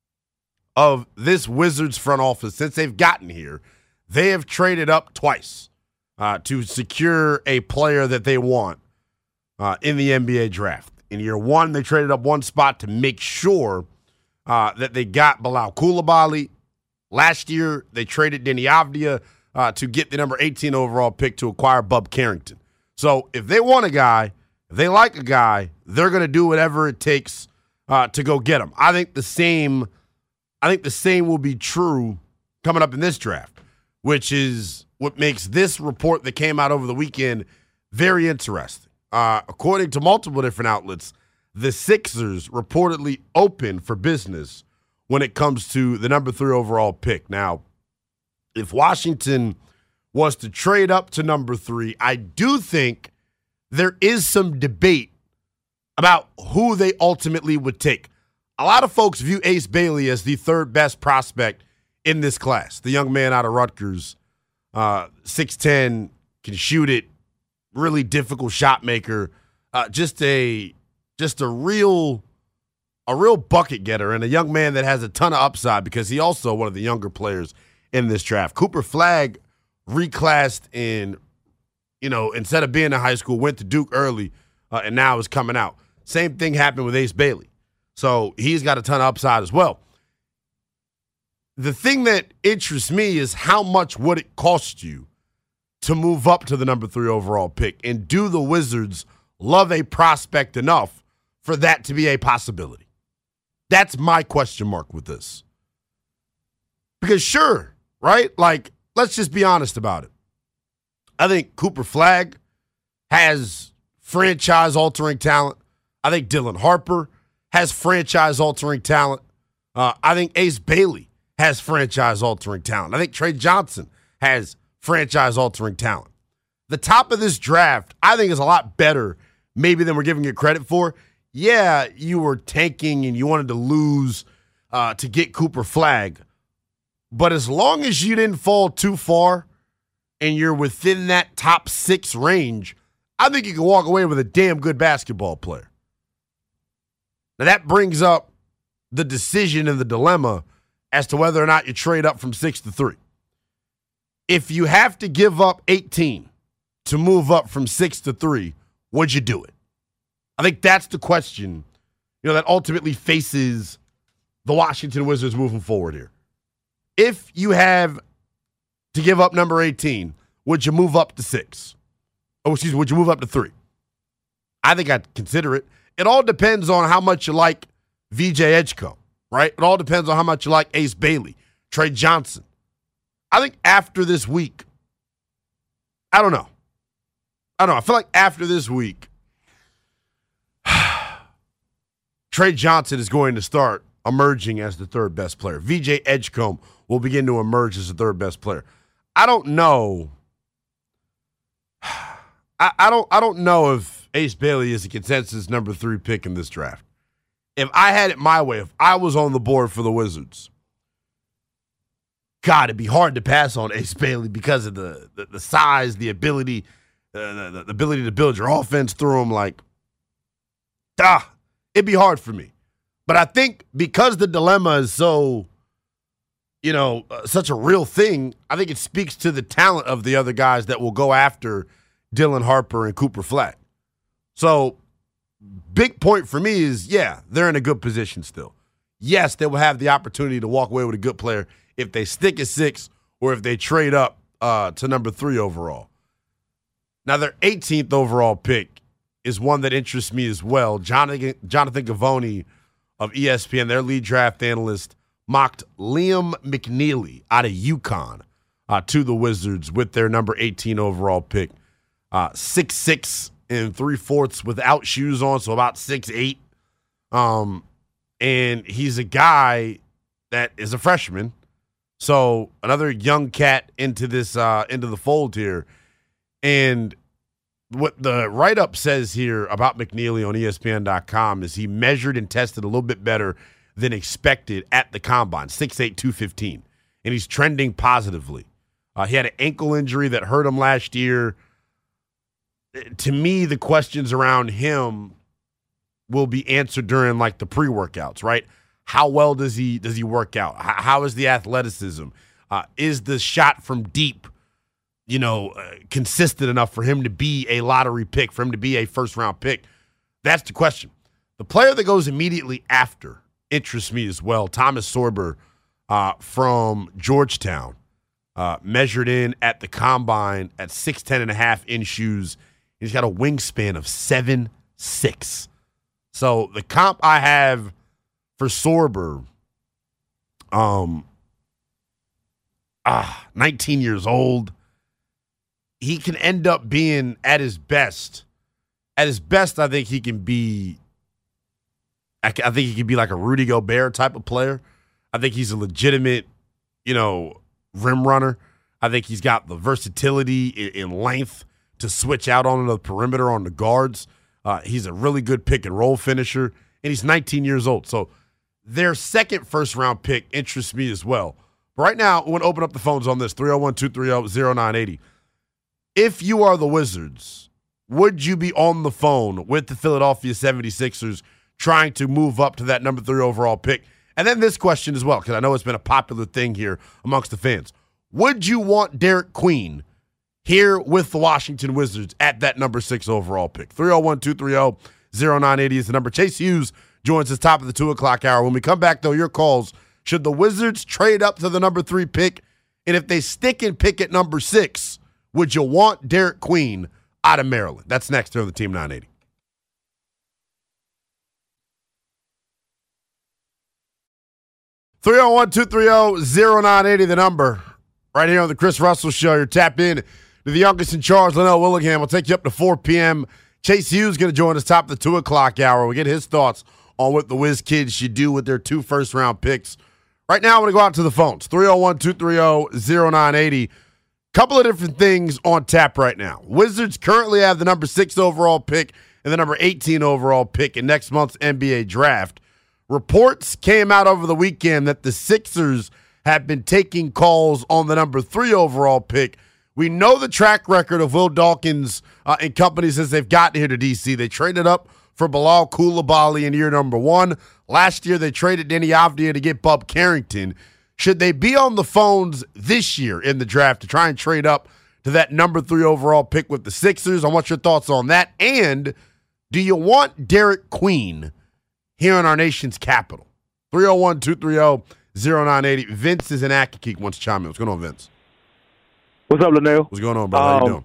of this Wizards front office since they've gotten here, they have traded up twice uh, to secure a player that they want uh, in the N B A draft. In year one, they traded up one spot to make sure uh, that they got Bilal Coulibaly. Last year, they traded Denny Avdia uh, to get the number eighteen overall pick to acquire Bub Carrington. So if they want a guy, if they like a guy, they're going to do whatever it takes uh, to go get him. I think the same. I think the same will be true coming up in this draft, which is what makes this report that came out over the weekend very interesting. Uh, according to multiple different outlets, the Sixers reportedly open for business when it comes to the number three overall pick. Now, if Washington was to trade up to number three, I do think there is some debate about who they ultimately would take. A lot of folks view Ace Bailey as the third best prospect in this class. The young man out of Rutgers, uh, six ten, can shoot it, really difficult shot maker, uh, just a just a real a real bucket getter, and a young man that has a ton of upside because he also one of the younger players in this draft. Cooper Flagg reclassed in, you know, instead of being in high school, went to Duke early, uh, and now is coming out. Same thing happened with Ace Bailey. So he's got a ton of upside as well. The thing that interests me is how much would it cost you to move up to the number three overall pick, and do the Wizards love a prospect enough for that to be a possibility? That's my question mark with this. Because sure, right? Like, let's just be honest about it. I think Cooper Flagg has franchise-altering talent. I think Dylan Harper has franchise-altering talent. Uh, I think Ace Bailey has franchise-altering talent. I think Trey Johnson has franchise-altering talent. The top of this draft, I think, is a lot better maybe than we're giving it credit for. Yeah, you were tanking and you wanted to lose uh, to get Cooper Flagg. But as long as you didn't fall too far and you're within that top six range, I think you can walk away with a damn good basketball player. Now, that brings up the decision and the dilemma as to whether or not you trade up from six to three. If you have to give up eighteen to move up from six to three, would you do it? I think that's the question, you know, that ultimately faces the Washington Wizards moving forward here. If you have to give up number eighteen, would you move up to six? Oh, excuse me, would you move up to three? I think I'd consider it. It all depends on how much you like V J Edgecombe, right? It all depends on how much you like Ace Bailey, Trey Johnson. I think after this week, I don't know. I don't know. I feel like after this week, Trey Johnson is going to start emerging as the third best player. V J Edgecombe will begin to emerge as the third best player. I don't know. I, I don't. I don't know if Ace Bailey is a consensus number three pick in this draft. If I had it my way, if I was on the board for the Wizards, God, it'd be hard to pass on Ace Bailey because of the the, the size, the ability, uh, the, the ability to build your offense through him. Like, ah, it'd be hard for me. But I think because the dilemma is so, you know, uh, such a real thing, I think it speaks to the talent of the other guys that will go after Dylan Harper and Cooper Flagg. So, big point for me is, yeah, they're in a good position still. Yes, they will have the opportunity to walk away with a good player if they stick at six or if they trade up uh, to number three overall. Now, their eighteenth overall pick is one that interests me as well. Jonathan, Jonathan Givony of E S P N, their lead draft analyst, mocked Liam McNeely out of UConn uh, to the Wizards with their number eighteen overall pick. Uh, six six and three-fourths without shoes on, so about six eight. Um, and he's a guy that is a freshman. So another young cat into this uh, into the fold here. And what the write-up says here about McNeely on E S P N dot com is he measured and tested a little bit better than expected at the combine, six eight, two fifteen. And he's trending positively. Uh, he had an ankle injury that hurt him last year. To me, the questions around him will be answered during like the pre-workouts, right? How well does he does he work out? How, how is the athleticism? Uh, is the shot from deep, you know, uh, consistent enough for him to be a lottery pick, for him to be a first-round pick? That's the question. The player that goes immediately after interests me as well. Thomas Sorber uh, from Georgetown uh, measured in at the combine at six ten and a half in shoes. He's got a wingspan of seven six. So the comp I have for Sorber, um, ah, nineteen years old, he can end up being at his best. At his best, I think he can be, I think he can be like a Rudy Gobert type of player. I think he's a legitimate, you know, rim runner. I think he's got the versatility in, in length to switch out on the perimeter on the guards. Uh, he's a really good pick and roll finisher, and he's nineteen years old. So their second first-round pick interests me as well. But right now, I want to open up the phones on this, three oh one, two three oh, oh nine eight oh. If you are the Wizards, would you be on the phone with the Philadelphia seventy-sixers trying to move up to that number three overall pick? And then this question as well, because I know it's been a popular thing here amongst the fans. Would you want Derek Queen here with the Washington Wizards at that number six overall pick? three oh one, two three oh, oh nine eight oh is the number. Chase Hughes joins us top of the two o'clock hour. When we come back, though, your calls. Should the Wizards trade up to the number three pick? And if they stick and pick at number six, would you want Derek Queen out of Maryland? That's next here on the Team nine eighty. three oh one, two three oh, oh nine eight oh, the number. Right here on the Chris Russell Show. You're tapped in to the youngest in charge, Linnell Willingham. We'll take you up to four p.m. Chase Hughes is going to join us top of the two o'clock hour. We'll get his thoughts on what the Wiz Kids should do with their two first-round picks. Right now, I'm going to go out to the phones. three oh one, two three oh, oh nine eight oh. Couple of different things on tap right now. Wizards currently have the number six overall pick and the number eighteen overall pick in next month's N B A draft. Reports came out over the weekend that the Sixers have been taking calls on the number three overall pick. We know the track record of Will Dawkins uh, and company since they've gotten here to D C. They traded up for Bilal Coulibaly in year number one. Last year, they traded Denny Avdia to get Bub Carrington. Should they be on the phones this year in the draft to try and trade up to that number three overall pick with the Sixers? I want your thoughts on that. And do you want Derek Queen here in our nation's capital? three oh one, two three oh, oh nine eight oh. Vince is in Accokeek. Wants to chime in. What's going on, Vince? What's up, Linnell? What's going on, brother? Um, How you doing?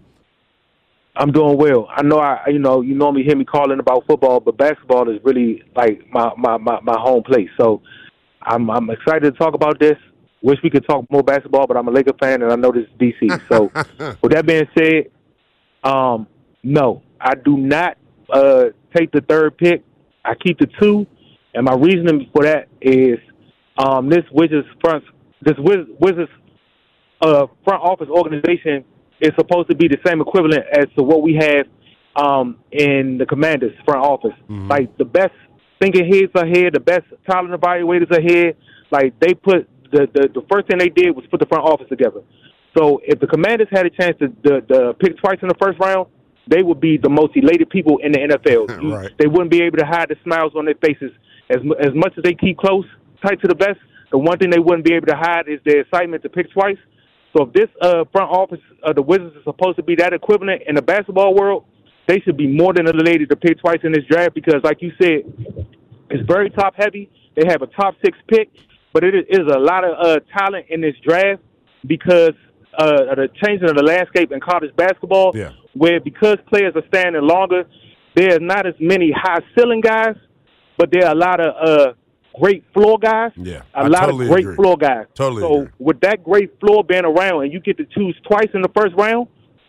I'm doing well. I know I, you know, you normally hear me calling about football, but basketball is really like my my, my, my home place. So I'm I'm excited to talk about this. Wish we could talk more basketball, but I'm a Laker fan, and I know this is D C. So with that being said, um, no, I do not uh, take the third pick. I keep the two, and my reasoning for that is um, this Wizards front, this Wiz, Wizards uh, front office organization is supposed to be the same equivalent as to what we have um, in the Commanders front office. Mm-hmm. Like the best thinking heads are here, the best talent evaluators are here. Like they put the, the the first thing they did was put the front office together. So if the Commanders had a chance to the, the pick twice in the first round, they would be the most elated people in the N F L. Right. They wouldn't be able to hide the smiles on their faces. As as much as they keep close, tight to the vest, the one thing they wouldn't be able to hide is their excitement to pick twice. So if this uh, front office of the Wizards is supposed to be that equivalent in the basketball world, they should be more than elated to pick twice in this draft because, like you said, it's very top-heavy. They have a top six pick, but it is a lot of uh, talent in this draft because uh, of the changing of the landscape in college basketball, yeah. where because players are standing longer, there are not as many high-ceiling guys, but there are a lot of uh, great floor guys. Yeah, a I lot totally of great agree. floor guys. Totally. So agree. With that great floor being around, and you get to choose twice in the first round,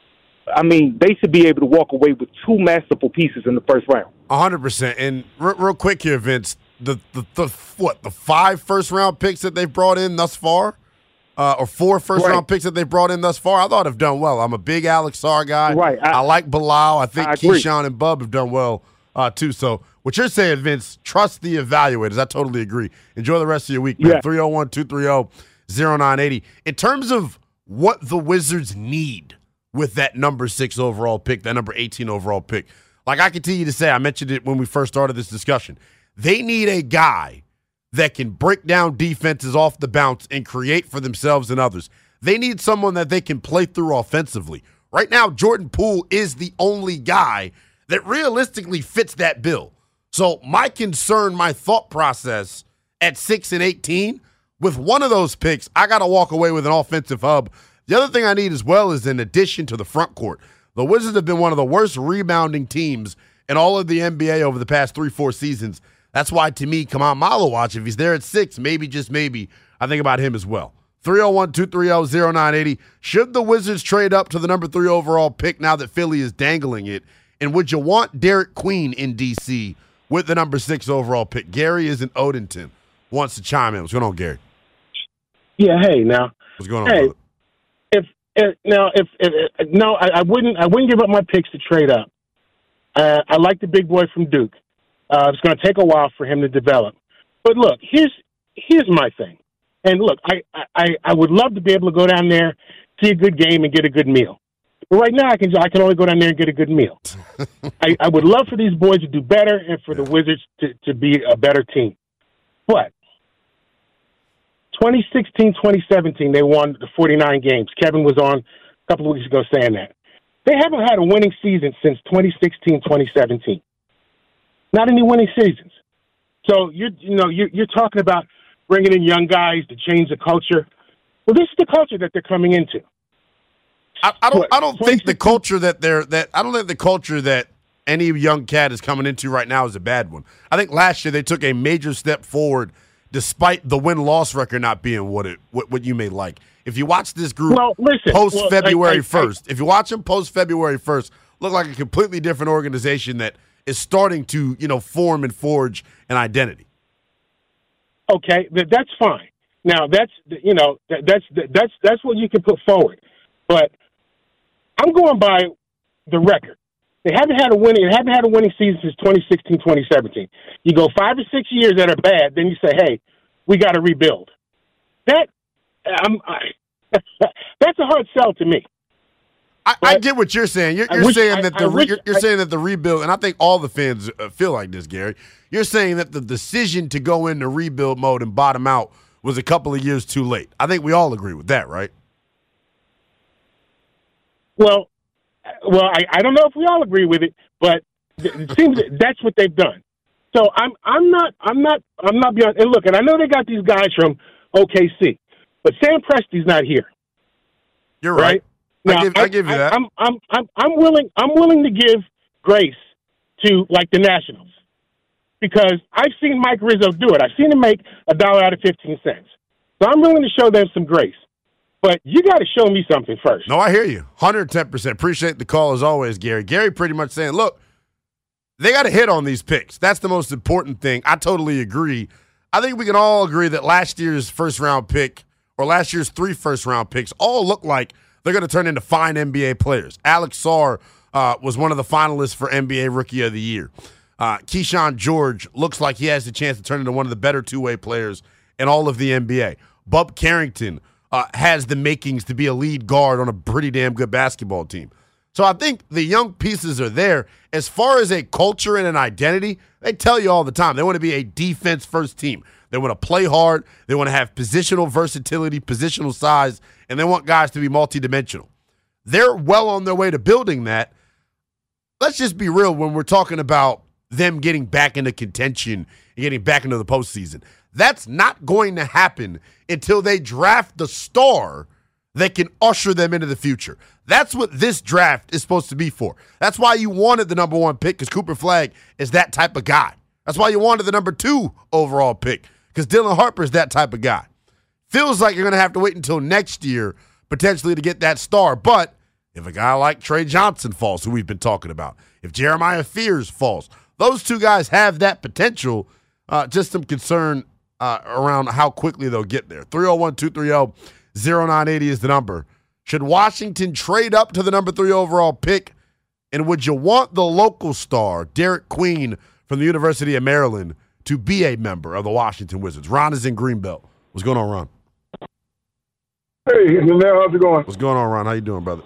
I mean, they should be able to walk away with two masterful pieces in the first round. A hundred percent. And real, real quick here, Vince, the, the the what the five first round picks that they've brought in thus far, uh, or four first right. round picks that they've brought in thus far, I thought have done well. I'm a big Alex Sarr guy. Right. I, I like Bilal. I think I Keyshawn and Bub have done well uh, too. So what you're saying, Vince, trust the evaluators. I totally agree. Enjoy the rest of your week, man. Yeah. three oh one, two three oh, oh nine eight oh. In terms of what the Wizards need with that number six overall pick, that number eighteen overall pick, like I continue to say, I mentioned it when we first started this discussion, they need a guy that can break down defenses off the bounce and create for themselves and others. They need someone that they can play through offensively. Right now, Jordan Poole is the only guy that realistically fits that bill. So my concern, my thought process at six and eighteen, with one of those picks, I got to walk away with an offensive hub. The other thing I need as well is an addition to the front court. The Wizards have been one of the worst rebounding teams in all of the N B A over the past three, four seasons. That's why, to me, Kaman Malawach, if he's there at six, maybe, just maybe, I think about him as well. three oh one, two three oh, oh nine eight oh. Should the Wizards trade up to the number three overall pick now that Philly is dangling it? And would you want Derek Queen in D C with the number six overall pick? Gary is in Odenton. Wants to chime in. What's going on, Gary? Yeah, hey, now. What's going on, hey, brother? If, if now, if, if, if no, I, I wouldn't. I wouldn't give up my picks to trade up. Uh, I like the big boy from Duke. Uh, it's going to take a while for him to develop. But look, here's here's my thing. And look, I, I, I would love to be able to go down there, see a good game, and get a good meal. But right now, I can I can only go down there and get a good meal. I, I would love for these boys to do better and for the Wizards to, to be a better team. But twenty sixteen, twenty seventeen, they won the forty-nine games. Kevin was on a couple of weeks ago saying that. They haven't had a winning season since twenty sixteen, twenty seventeen. Not any winning seasons. So you're, you know, you're, you're talking about bringing in young guys to change the culture. Well, this is the culture that they're coming into. I, I don't. What, I don't think the culture that they're that. I don't think the culture that any young cat is coming into right now is a bad one. I think last year they took a major step forward despite the win-loss record not being what it what, what you may like. If you watch this group well, listen, post well, February I, I, first, if you watch them post February first, look like a completely different organization that is starting to, you know, form and forge an identity. Okay, that's fine. Now that's you know that, that's that's that's what you can put forward, but I'm going by the record. They haven't had a winning. They haven't had a winning season since twenty sixteen, twenty seventeen. You go five or six years that are bad, then you say, "Hey, we got to rebuild." That I'm, I, that's a hard sell to me. I, I get what you're saying. You're, you're wish, saying I, that the I wish, you're, you're I, saying that the rebuild, and I think all the fans feel like this, Gary. You're saying that the decision to go into rebuild mode and bottom out was a couple of years too late. I think we all agree with that, right? Well, well, I, I don't know if we all agree with it, but it seems that that's what they've done. So I'm I'm not I'm not I'm not beyond. And look, and I know they got these guys from O K C, but Sam Presti's not here. You're right. right? Now, I, give, I, I give you I, that. I'm, I'm, I'm, I'm willing. I'm willing to give grace to like the Nationals because I've seen Mike Rizzo do it. I've seen him make a dollar out of fifteen cents. So I'm willing to show them some grace. But you got to show me something first. No, I hear you. one hundred ten percent. Appreciate the call as always, Gary. Gary pretty much saying, look, they got to hit on these picks. That's the most important thing. I totally agree. I think we can all agree that last year's first-round pick or last year's three first-round picks all look like they're going to turn into fine N B A players. Alex Sarr uh, was one of the finalists for N B A Rookie of the Year. Uh, Keyshawn George looks like he has the chance to turn into one of the better two-way players in all of the N B A. Bub Carrington uh, has the makings to be a lead guard on a pretty damn good basketball team. So I think the young pieces are there. As far as a culture and an identity, they tell you all the time they want to be a defense-first team. They want to play hard. They want to have positional versatility, positional size, and they want guys to be multidimensional. They're well on their way to building that. Let's just be real when we're talking about them getting back into contention and getting back into the postseason. That's not going to happen until they draft the star that can usher them into the future. That's what this draft is supposed to be for. That's why you wanted the number one pick, because Cooper Flagg is that type of guy. That's why you wanted the number two overall pick, because Dylan Harper is that type of guy. Feels like you're going to have to wait until next year, potentially, to get that star. But if a guy like Trey Johnson falls, who we've been talking about, if Jeremiah Fears falls, those two guys have that potential. Uh, just some concern uh, around how quickly they'll get there. three oh one, two three oh, oh nine eight oh is the number. Should Washington trade up to the number three overall pick? And would you want the local star, Derek Queen from the University of Maryland, to be a member of the Washington Wizards? Ron is in Greenbelt. What's going on, Ron? Hey, Janelle, how's it going? What's going on, Ron? How you doing, brother?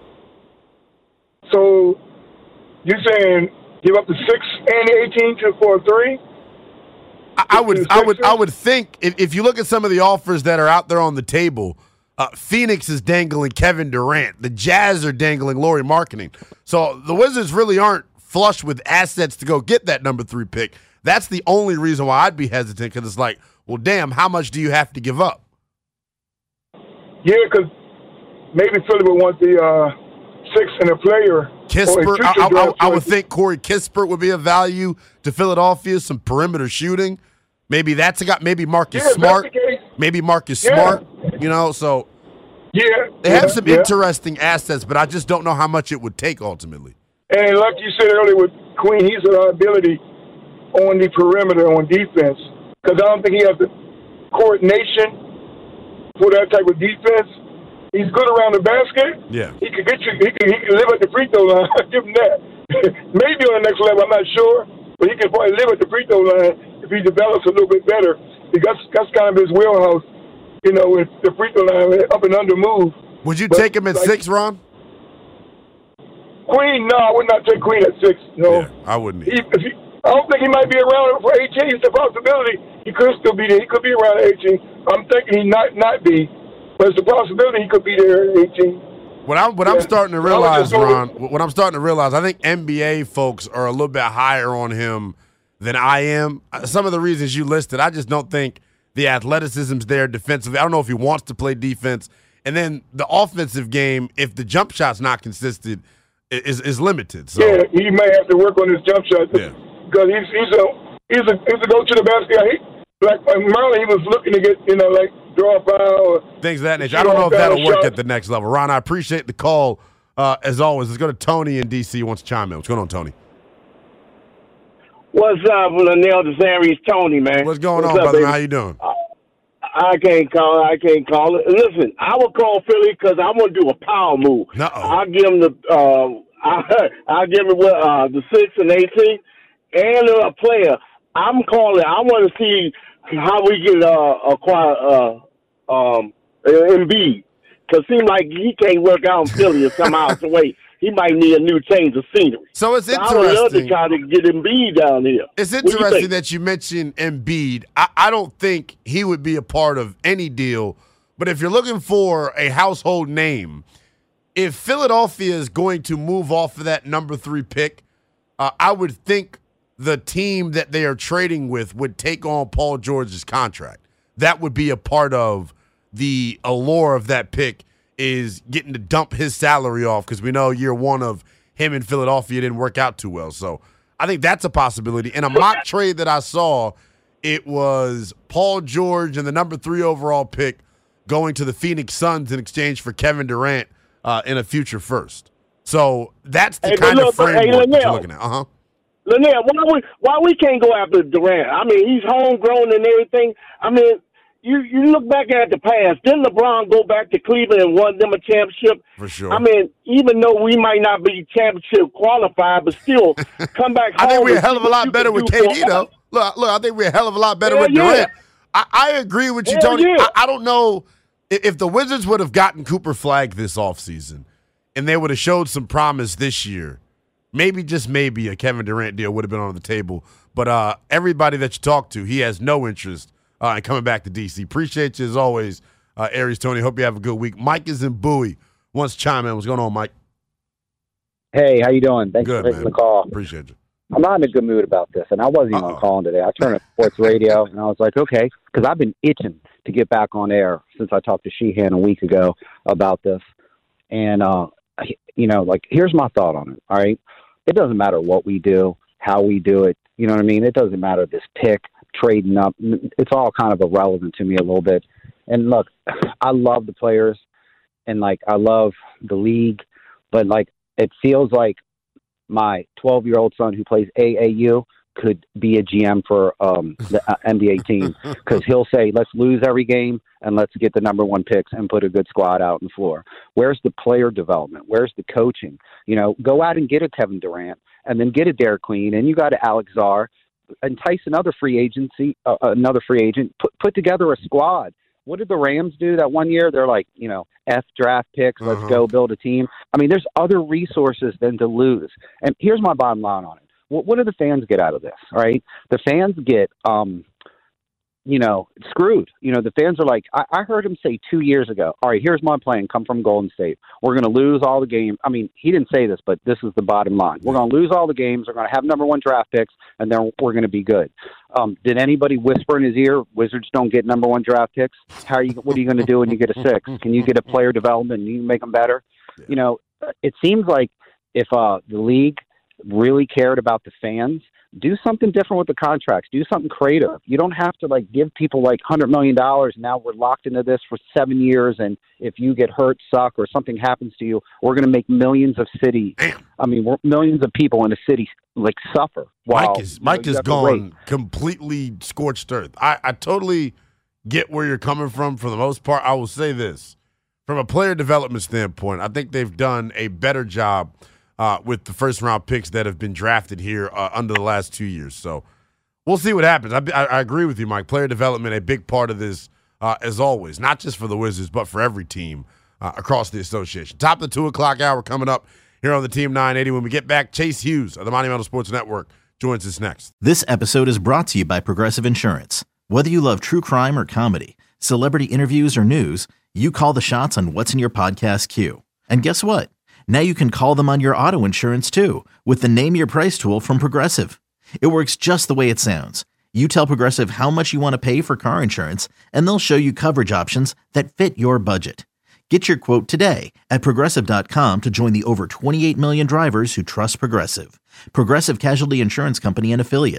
So you're saying give up the six and the eighteen to for a three? I, I would, I would, I would think if, if you look at some of the offers that are out there on the table, uh, Phoenix is dangling Kevin Durant. The Jazz are dangling Lauri Markkanen. So the Wizards really aren't flush with assets to go get that number three pick. That's the only reason why I'd be hesitant, because it's like, well, damn, how much do you have to give up? Yeah, because maybe Philly would want the uh, six and a player. Kispert, I, I, I, I would think Corey Kispert would be of value to Philadelphia, some perimeter shooting. Maybe that's a guy. Maybe Marcus yeah, Smart. Maybe Marcus yeah. Smart. You know, so yeah, they yeah, have some yeah. interesting assets, but I just don't know how much it would take ultimately. And like you said earlier with Queen, he's a liability on the perimeter on defense, because I don't think he has the coordination for that type of defense. He's good around the basket. Yeah, he could get you. He can, he can live at the free throw line. Give him that. Maybe on the next level, I'm not sure, but he can probably live at the free throw line if he develops a little bit better. Because that's kind of his wheelhouse, you know, with the free throw line up and under move. Would you but take him at like, six, Ron? Queen? No, I would not take Queen at six. No, yeah, I wouldn't. He, if he, I don't think he might be around for eighteen. It's a possibility. He could still be there. He could be around eighteen. I'm thinking he not not be, but it's a possibility he could be there at eighteen. What I'm what yeah. I'm starting to realize, Ron, what I'm starting to realize, I think N B A folks are a little bit higher on him than I am. Some of the reasons you listed, I just don't think the athleticism's there defensively. I don't know if he wants to play defense. And then the offensive game, if the jump shot's not consistent, is is limited. So yeah, he may have to work on his jump shot. Yeah. Because he's he's a he's a he's a go to the basket. He like Marlon, he was looking to get, you know, like draw a foul or things of that nature. I don't know if that'll work at the next level. Ron, I appreciate the call. Uh, as always, let's go to Tony in D C. Wants to chime in. What's going on, Tony? What's up, Linnell DeSaries? Tony, man. What's going What's on, up, brother? baby? How you doing? I, I can't call it. I can't call it. Listen, I will call Philly because I want to do a power move. Uh-oh. I'll give them the uh, I, I'll give them uh, the six and eighteen and a player. I'm calling. I want to see how we get uh, acquire uh, um, Embiid. Because it seems like he can't work out in Philly or somehow some way. He might need a new change of scenery. So it's so I would love to interesting. try to get Embiid down here. It's What do you interesting think? that you mentioned Embiid. I, I don't think he would be a part of any deal. But if you're looking for a household name, if Philadelphia is going to move off of that number three pick, uh, I would think the team that they are trading with would take on Paul George's contract. That would be a part of the allure of that pick, is getting to dump his salary off, because we know year one of him in Philadelphia didn't work out too well. So I think that's a possibility. In a mock trade that I saw, it was Paul George and the number three overall pick going to the Phoenix Suns in exchange for Kevin Durant uh, in a future first. So that's the Hey, kind but of look, hey, framework that Linnell. you're looking at. Uh-huh. Linnell, why we why we can't go after Durant? I mean, he's homegrown and everything. I mean, you you look back at the past. Didn't LeBron go back to Cleveland and won them a championship? For sure. I mean, even though we might not be championship qualified, but still come back home. I think we're a and hell see of a what lot you better can with do K for D, us. though. Look, look, I think we're a hell of a lot better Hell with yeah. Durant. I, I agree with you, Hell Tony. yeah. I, I don't know if, if the Wizards would have gotten Cooper Flagg this offseason and they would have showed some promise this year, maybe, just maybe, a Kevin Durant deal would have been on the table. But uh, everybody that you talk to, he has no interest uh, in coming back to D C. Appreciate you as always, uh, Aries Tony. Hope you have a good week. Mike is in Bowie. Wants to chime in. What's going on, Mike? Hey, how you doing? Thanks Good, for taking man. the call. Appreciate you. I'm not in a good mood about this, and I wasn't even Uh-oh. calling today. I turned on sports radio, and I was like, okay, because I've been itching to get back on air since I talked to Sheehan a week ago about this. And, uh, you know, like, here's my thought on it, all right? It doesn't matter what we do, how we do it. You know what I mean? It doesn't matter this pick, trading up. It's all kind of irrelevant to me a little bit. And, look, I love the players, and, like, I love the league, but, like, it feels like my twelve-year-old son who plays A A U could be a G M for um, the uh, N B A team, because he'll say, let's lose every game and let's get the number one picks and put a good squad out on the floor. Where's the player development? Where's the coaching? You know, go out and get a Kevin Durant and then get a Derek Queen, and you got a Alex Zar, entice another free agency, uh, another free agent, put, put together a squad. What did the Rams do that one year? They're like, you know, F draft picks, let's Uh-huh. go build a team. I mean, there's other resources than to lose. And here's my bottom line on it. What, what do the fans get out of this, all right? The fans get, um, you know, screwed. You know, the fans are like, I, I heard him say two years ago, all right, here's my plan, come from Golden State. We're going to lose all the games. I mean, he didn't say this, but this is the bottom line. We're going to lose all the games. We're going to have number one draft picks, and then we're going to be good. Um, did anybody whisper in his ear, Wizards don't get number one draft picks? How are you? What are you going to do when you get a six? Can you get a player development and you make them better? You know, it seems like if uh, the league really cared about the fans, do something different with the contracts. Do something creative. You don't have to like give people like one hundred million dollars. Now we're locked into this for seven years, and if you get hurt, suck, or something happens to you, we're going to make millions of city. I mean, we're, millions of people in a city like suffer. While, Mike is Mike you know, you is have to gone wait. completely scorched earth. I, I totally get where you're coming from. For the most part, I will say this. From a player development standpoint, I think they've done a better job uh, with the first-round picks that have been drafted here uh, under the last two years. So we'll see what happens. I, I, I agree with you, Mike. Player development, a big part of this, uh, as always, not just for the Wizards, but for every team uh, across the association. Top of the two o'clock hour coming up here on the Team nine eighty. When we get back, Chase Hughes of the Monumental Sports Network joins us next. This episode is brought to you by Progressive Insurance. Whether you love true crime or comedy, celebrity interviews or news, you call the shots on what's in your podcast queue. And guess what? Now you can call them on your auto insurance too with the Name Your Price tool from Progressive. It works just the way it sounds. You tell Progressive how much you want to pay for car insurance, and they'll show you coverage options that fit your budget. Get your quote today at Progressive dot com to join the over twenty-eight million drivers who trust Progressive. Progressive Casualty Insurance Company and Affiliates.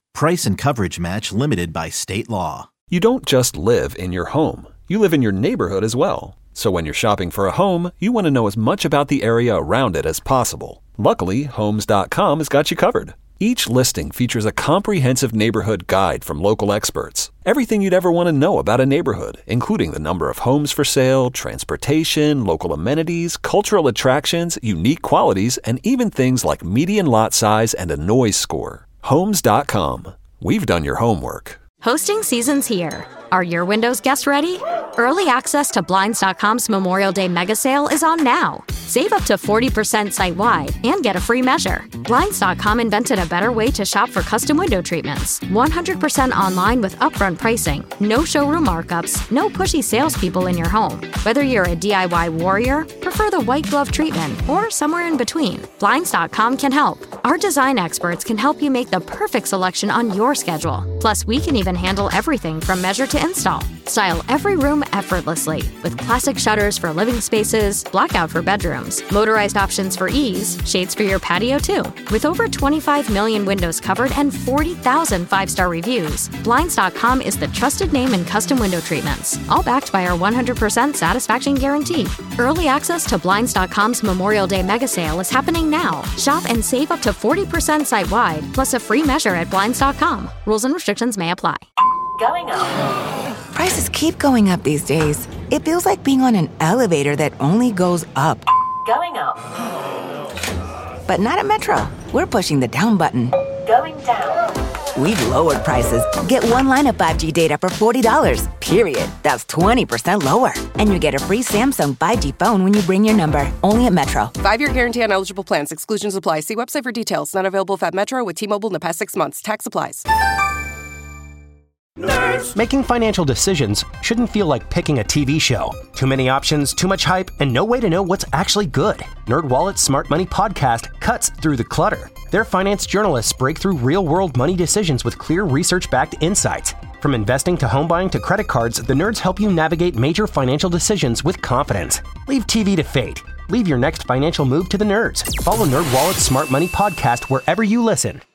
Price and coverage match limited by state law. You don't just live in your home. You live in your neighborhood as well. So when you're shopping for a home, you want to know as much about the area around it as possible. Luckily, Homes dot com has got you covered. Each listing features a comprehensive neighborhood guide from local experts. Everything you'd ever want to know about a neighborhood, including the number of homes for sale, transportation, local amenities, cultural attractions, unique qualities, and even things like median lot size and a noise score. Homes dot com. We've done your homework. Hosting season's here. Are your windows guest ready? Early access to Blinds dot com's Memorial Day mega sale is on now. Save up to forty percent site-wide and get a free measure. Blinds dot com invented a better way to shop for custom window treatments. one hundred percent online with upfront pricing, no showroom markups, no pushy salespeople in your home. Whether you're a D I Y warrior, prefer the white glove treatment, or somewhere in between, Blinds dot com can help. Our design experts can help you make the perfect selection on your schedule. Plus, we can even handle everything from measure to install. Style every room effortlessly with classic shutters for living spaces, blackout for bedrooms, motorized options for ease, shades for your patio too. With over twenty-five million windows covered and forty thousand five-star reviews, Blinds dot com is the trusted name in custom window treatments, all backed by our one hundred percent satisfaction guarantee. Early access to Blinds dot com's Memorial Day mega sale is happening now. Shop and save up to forty percent site-wide, plus a free measure at Blinds dot com. Rules and restrictions may apply. Going up. Prices keep going up these days. It feels like being on an elevator that only goes up. Going up. But not at Metro. We're pushing the down button. Going down. We've lowered prices. Get one line of five G data for forty dollars, period. That's twenty percent lower. And you get a free Samsung five G phone when you bring your number. Only at Metro. Five-year guarantee on eligible plans. Exclusions apply. See website for details. Not available at Metro with T-Mobile in the past six months. Tax applies. Nerds. Making financial decisions shouldn't feel like picking a T V show. Too many options, too much hype, and no way to know what's actually good. NerdWallet's Smart Money Podcast cuts through the clutter. Their finance journalists break through real-world money decisions with clear research-backed insights. From investing to home buying to credit cards, the nerds help you navigate major financial decisions with confidence. Leave T V to fate. Leave your next financial move to the nerds. Follow NerdWallet's Smart Money Podcast wherever you listen.